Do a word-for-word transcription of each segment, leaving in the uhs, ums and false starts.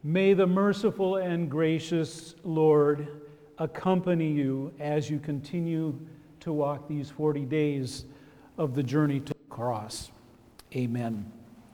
May the merciful and gracious Lord accompany you as you continue to walk these forty days of the journey to the cross. Amen.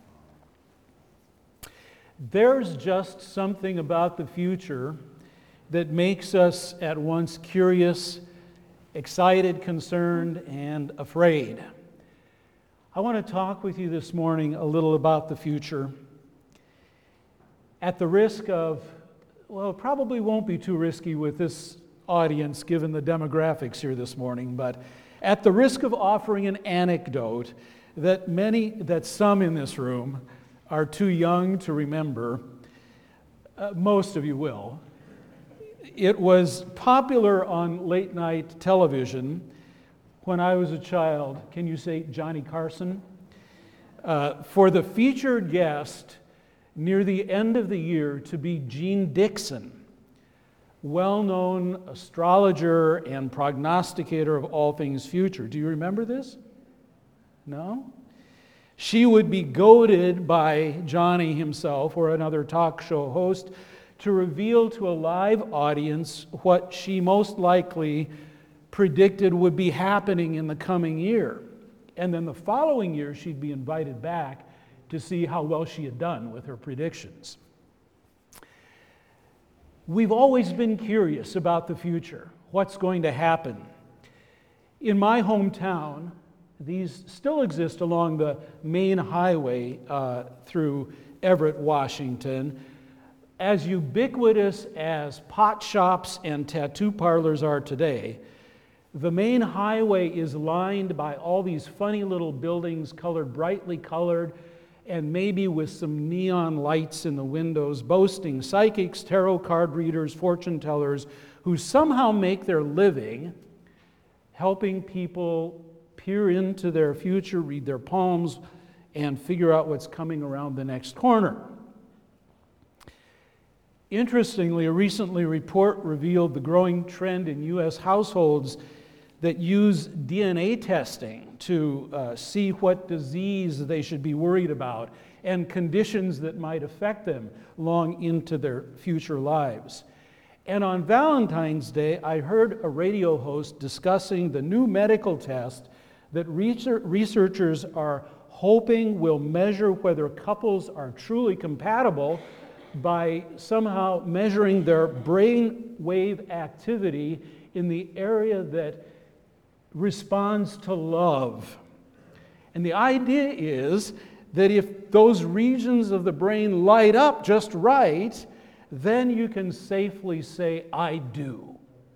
There's just something about the future that makes us at once curious, excited, concerned, and afraid. I want to talk with you this morning a little about the future. At the risk of, well, it probably won't be too risky with this audience given the demographics here this morning, but at the risk of offering an anecdote that many, that some in this room are too young to remember, uh, most of you will. It was popular on late night television when I was a child. Can you say Johnny Carson? Uh, for the featured guest near the end of the year to be Jeane Dixon, well-known astrologer and prognosticator of all things future. Do you remember this? No? She would be goaded by Johnny himself or another talk show host to reveal to a live audience what she most likely predicted would be happening in the coming year. And then the following year, she'd be invited back to see how well she had done with her predictions. We've always been curious about the future, what's going to happen. In my hometown, these still exist along the main highway uh, through Everett, Washington. As ubiquitous as pot shops and tattoo parlors are today, the main highway is lined by all these funny little buildings, colored brightly colored, and maybe with some neon lights in the windows, boasting psychics, tarot card readers, fortune tellers, who somehow make their living helping people peer into their future, read their palms, and figure out what's coming around the next corner. Interestingly, a recently report revealed the growing trend in U S households that use D N A testing to uh, see what disease they should be worried about and conditions that might affect them long into their future lives. And on Valentine's Day, I heard a radio host discussing the new medical test that researchers are hoping will measure whether couples are truly compatible by somehow measuring their brain wave activity in the area that responds to love. And the idea is that if those regions of the brain light up just right, then you can safely say, I do.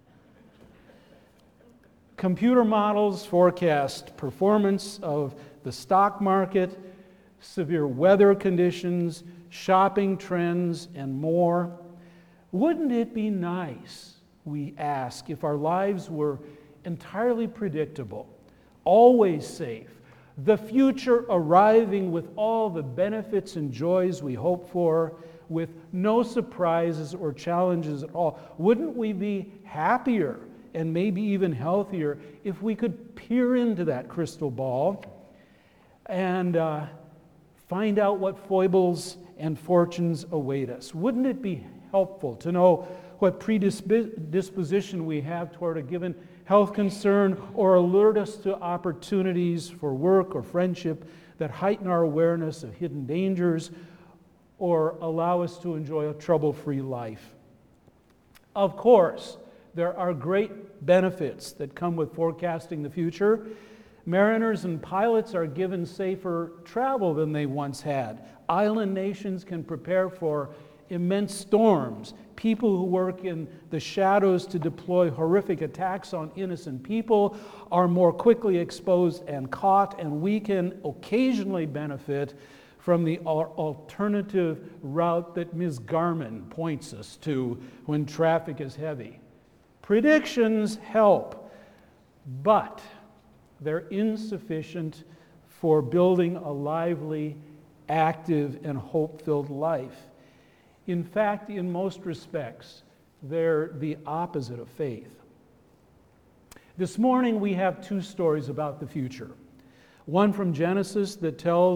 Computer models forecast performance of the stock market, severe weather conditions, shopping trends, and more. Wouldn't it be nice, we ask, if our lives were entirely predictable, always safe, the future arriving with all the benefits and joys we hope for, with no surprises or challenges at all? Wouldn't we be happier and maybe even healthier if we could peer into that crystal ball and uh, find out what foibles and fortunes await us? Wouldn't it be helpful to know what predisposition we have toward a given health concern, or alert us to opportunities for work or friendship that heighten our awareness of hidden dangers or allow us to enjoy a trouble-free life? Of course, there are great benefits that come with forecasting the future. Mariners and pilots are given safer travel than they once had. Island nations can prepare for immense storms. People who work in the shadows to deploy horrific attacks on innocent people are more quickly exposed and caught, and we can occasionally benefit from the alternative route that Miz Garmin points us to when traffic is heavy. Predictions help, but they're insufficient for building a lively, active, and hope-filled life. In fact, in most respects, they're the opposite of faith. This morning we have two stories about the future. One from Genesis that tells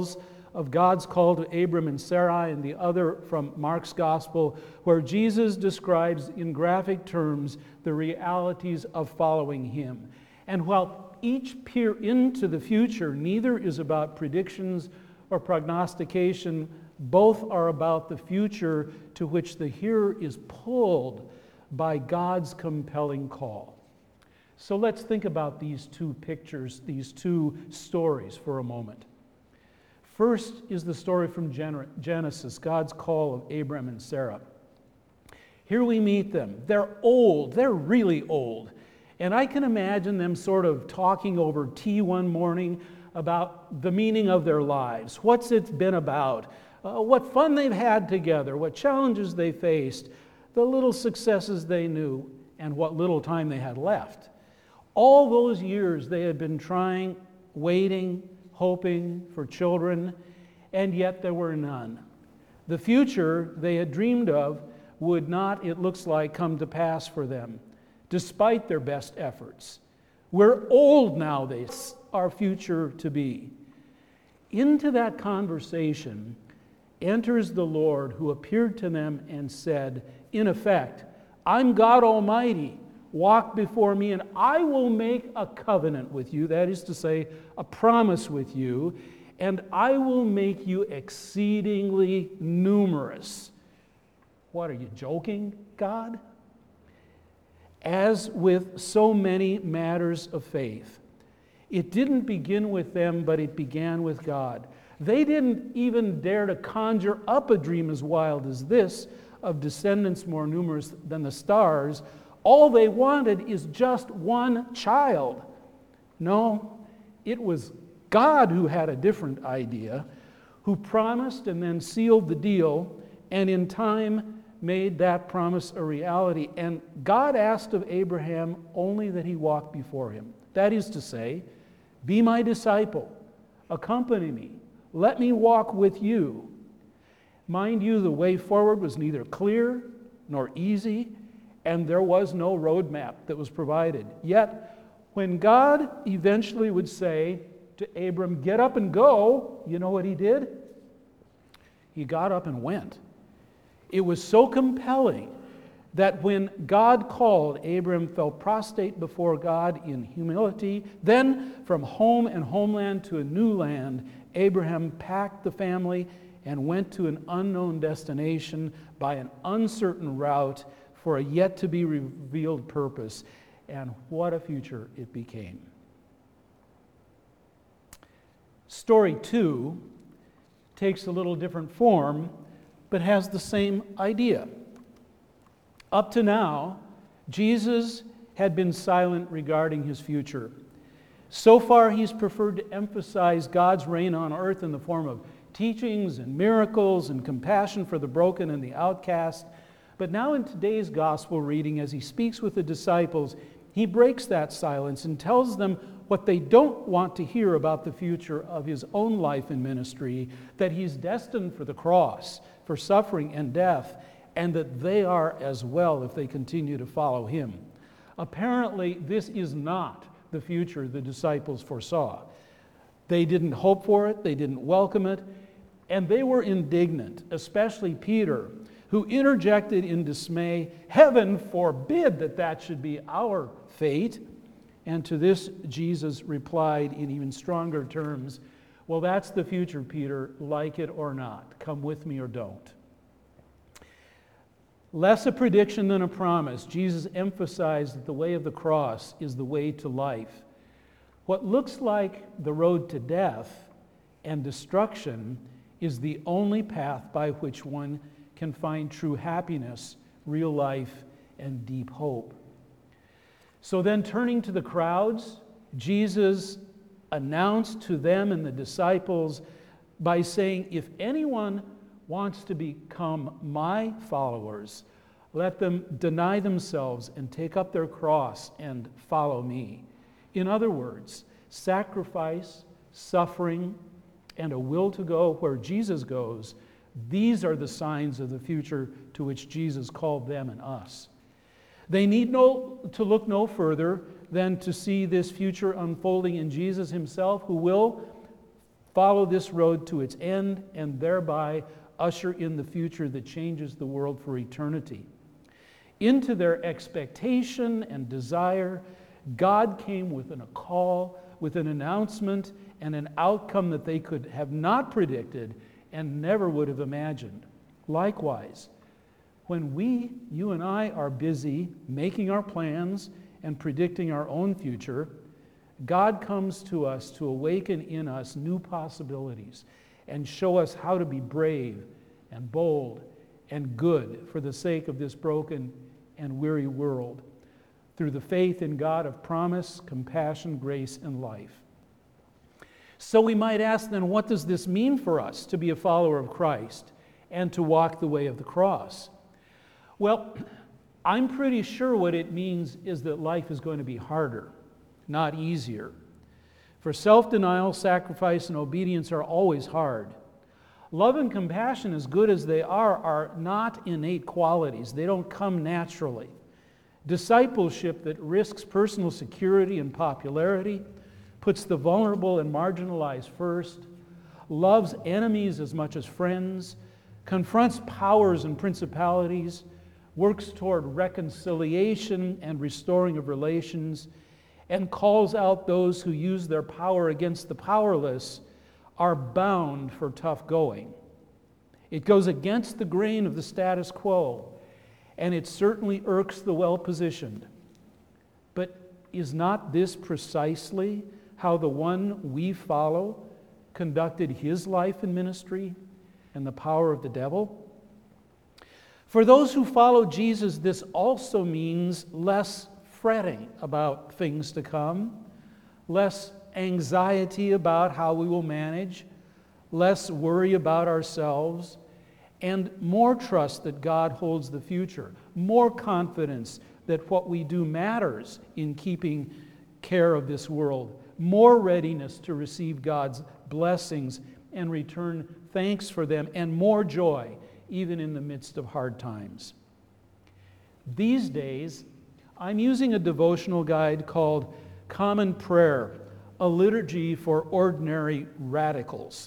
of God's call to Abram and Sarai, and the other from Mark's Gospel, where Jesus describes in graphic terms the realities of following Him. And while each peer into the future, neither is about predictions or prognostication. Both are about the future to which the hearer is pulled by God's compelling call. So let's think about these two pictures, these two stories for a moment. First is the story from Genesis, God's call of Abram and Sarah. Here we meet them. They're old. They're really old. And I can imagine them sort of talking over tea one morning about the meaning of their lives. What's it been about? Uh, what fun they've had together. What challenges they faced. The little successes they knew. And what little time they had left. All those years they had been trying, waiting, hoping for children, and yet there were none. The future they had dreamed of would not, it looks like, come to pass for them, despite their best efforts. We're old now, they our future to be. Into that conversation enters the Lord, who appeared to them and said, in effect, I'm God Almighty. Walk before me, and I will make a covenant with you, that is to say, a promise with you, and I will make you exceedingly numerous. What, are you joking, God? As with so many matters of faith, it didn't begin with them, but it began with God. They didn't even dare to conjure up a dream as wild as this of descendants more numerous than the stars. All they wanted is just one child. No, it was God who had a different idea, who promised and then sealed the deal, and in time made that promise a reality. And God asked of Abraham only that he walk before him. That is to say, be my disciple, accompany me, let me walk with you. Mind you, the way forward was neither clear nor easy, and there was no roadmap that was provided. Yet, when God eventually would say to Abram, get up and go, you know what he did? He got up and went. It was so compelling that when God called, Abram fell prostrate before God in humility. Then, from home and homeland to a new land, Abraham packed the family and went to an unknown destination by an uncertain route for a yet-to-be-revealed purpose. And what a future it became. Story two takes a little different form, but has the same idea. Up to now, Jesus had been silent regarding his future. So far, he's preferred to emphasize God's reign on earth in the form of teachings and miracles and compassion for the broken and the outcast. But now in today's gospel reading, as he speaks with the disciples, he breaks that silence and tells them what they don't want to hear about the future of his own life and ministry, that he's destined for the cross, for suffering and death, and that they are as well if they continue to follow him. Apparently, this is not the future the disciples foresaw. They didn't hope for it, they didn't welcome it, and they were indignant, especially Peter, who interjected in dismay, heaven forbid that that should be our fate. And to this, Jesus replied in even stronger terms, well, that's the future, Peter, like it or not. Come with me or don't. Less a prediction than a promise, Jesus emphasized that the way of the cross is the way to life. What looks like the road to death and destruction is the only path by which one can find true happiness, real life, and deep hope. So then, turning to the crowds, Jesus announced to them and the disciples by saying, if anyone wants to become my followers, let them deny themselves and take up their cross and follow me. In other words, sacrifice, suffering, and a will to go where Jesus goes. These are the signs of the future to which Jesus called them and us. They need no, to look no further than to see this future unfolding in Jesus himself, who will follow this road to its end and thereby usher in the future that changes the world for eternity. Into their expectation and desire, God came with a call, with an announcement, and an outcome that they could have not predicted and never would have imagined. Likewise, when we, you and I, are busy making our plans and predicting our own future, God comes to us to awaken in us new possibilities and show us how to be brave and bold and good for the sake of this broken and weary world, through the faith in God of promise, compassion, grace, and life. So we might ask then, what does this mean for us to be a follower of Christ and to walk the way of the cross? Well, I'm pretty sure what it means is that life is going to be harder, not easier. For self-denial, sacrifice, and obedience are always hard. Love and compassion, as good as they are, are not innate qualities. They don't come naturally. Discipleship that risks personal security and popularity, puts the vulnerable and marginalized first, loves enemies as much as friends, confronts powers and principalities, works toward reconciliation and restoring of relations, and calls out those who use their power against the powerless, are bound for tough going. It goes against the grain of the status quo, and it certainly irks the well-positioned. But is not this precisely how the one we follow conducted his life and ministry and the power of the devil? For those who follow Jesus, this also means less fretting about things to come, less anxiety about how we will manage, less worry about ourselves, and more trust that God holds the future, more confidence that what we do matters in keeping care of this world, more readiness to receive God's blessings and return thanks for them, and more joy even in the midst of hard times. These days, I'm using a devotional guide called Common Prayer, a liturgy for ordinary radicals.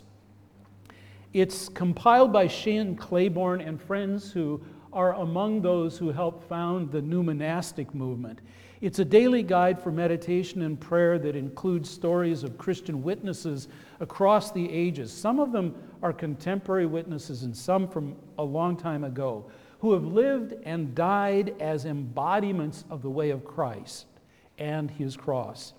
It's compiled by Shane Claiborne and friends who are among those who helped found the new monastic movement. It's a daily guide for meditation and prayer that includes stories of Christian witnesses across the ages. Some of them are contemporary witnesses and some from a long time ago, who have lived and died as embodiments of the way of Christ and his cross.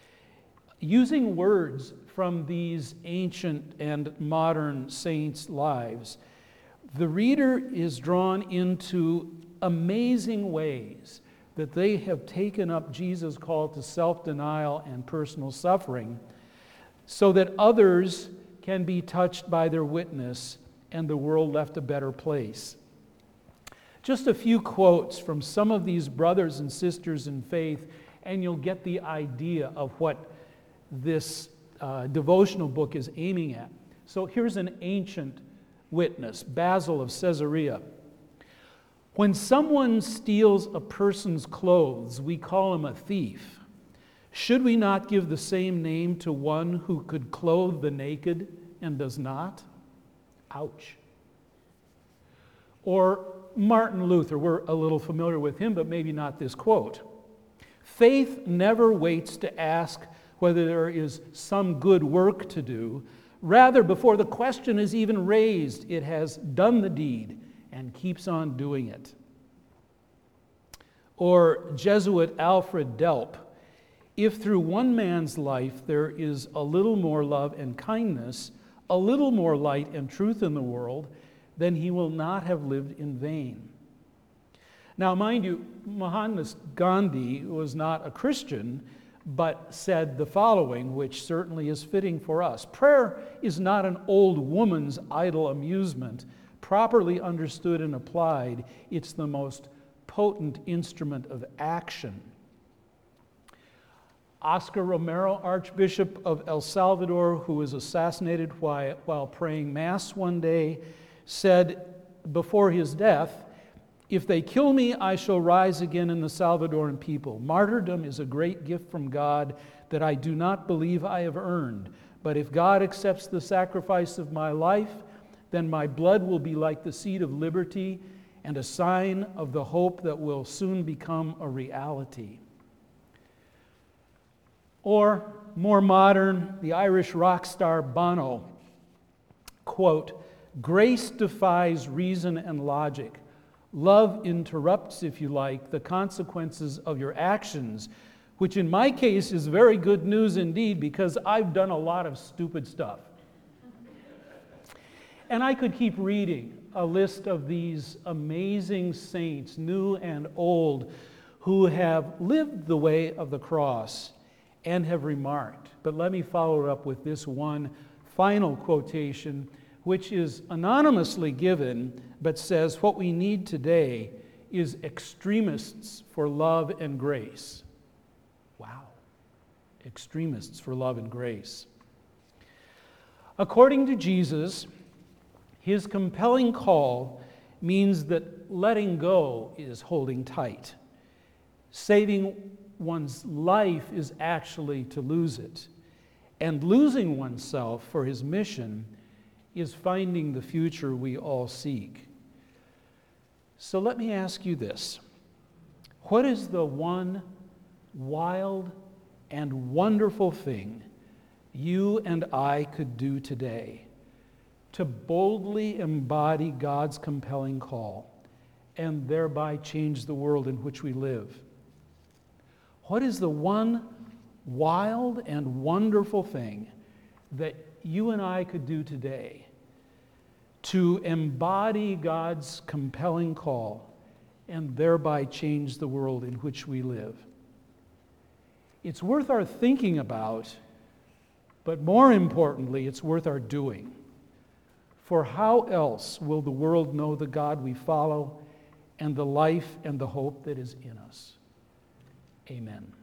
Using words from these ancient and modern saints' lives, the reader is drawn into amazing ways that they have taken up Jesus' call to self-denial and personal suffering so that others can be touched by their witness and the world left a better place. Just a few quotes from some of these brothers and sisters in faith, and you'll get the idea of what this uh, devotional book is aiming at. So here's an ancient witness, Basil of Caesarea. When someone steals a person's clothes, we call him a thief. Should we not give the same name to one who could clothe the naked and does not? Ouch. Or Martin Luther, we're a little familiar with him, but maybe not this quote. Faith never waits to ask whether there is some good work to do. Rather, before the question is even raised, it has done the deed and keeps on doing it. Or Jesuit Alfred Delp, if through one man's life there is a little more love and kindness, a little more light and truth in the world, then he will not have lived in vain. Now, mind you, Mahatma Gandhi was not a Christian, but said the following, which certainly is fitting for us. Prayer is not an old woman's idle amusement. Properly understood and applied, it's the most potent instrument of action. Oscar Romero, Archbishop of El Salvador, who was assassinated while, while praying Mass one day, said before his death, "If they kill me, I shall rise again in the Salvadoran people. Martyrdom is a great gift from God that I do not believe I have earned, But if God accepts the sacrifice of my life, then my blood will be like the seed of liberty and a sign of the hope that will soon become a reality. Or, more modern, the Irish rock star Bono, quote, "Grace defies reason and logic. Love interrupts, if you like, the consequences of your actions, which in my case is very good news indeed because I've done a lot of stupid stuff." And I could keep reading a list of these amazing saints, new and old, who have lived the way of the cross and have remarked. But let me follow it up with this one final quotation, which is anonymously given, but says what we need today is extremists for love and grace. Wow. Extremists for love and grace. According to Jesus, his compelling call means that letting go is holding tight. Saving one's life is actually to lose it. And losing oneself for his mission is finding the future we all seek. So let me ask you this. What is the one wild and wonderful thing you and I could do today to boldly embody God's compelling call and thereby change the world in which we live? What is the one wild and wonderful thing that you and I could do today to embody God's compelling call and thereby change the world in which we live? It's worth our thinking about, but more importantly, it's worth our doing. For how else will the world know the God we follow and the life and the hope that is in us? Amen.